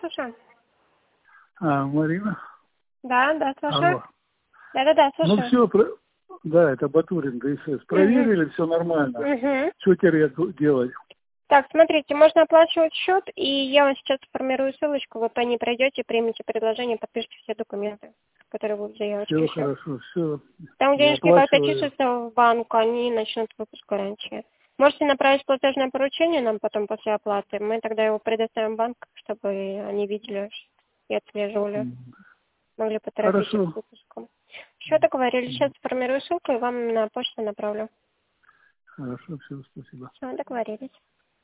слушаю. Марина? Да, слушаю. Алло. Да, Ну слушаю. все, да, это Батурин, ДСС. Проверили, все нормально. Что теперь делать? Так, смотрите, можно оплачивать счет, и я вам сейчас сформирую ссылочку, вы по ней пройдете, примете предложение, подпишите все документы, которые будут в заявочке. Все хорошо, все. Там денежки как-то числятся в банк, они начнут выпуск гарантии. Можете направить платежное поручение нам потом после оплаты, мы тогда его предоставим в банк, чтобы они видели и отслеживали, могли поторопиться с выпуском. Все договорились, сейчас сформирую ссылку и вам на почту направлю. Хорошо, все, спасибо. Все, договорились.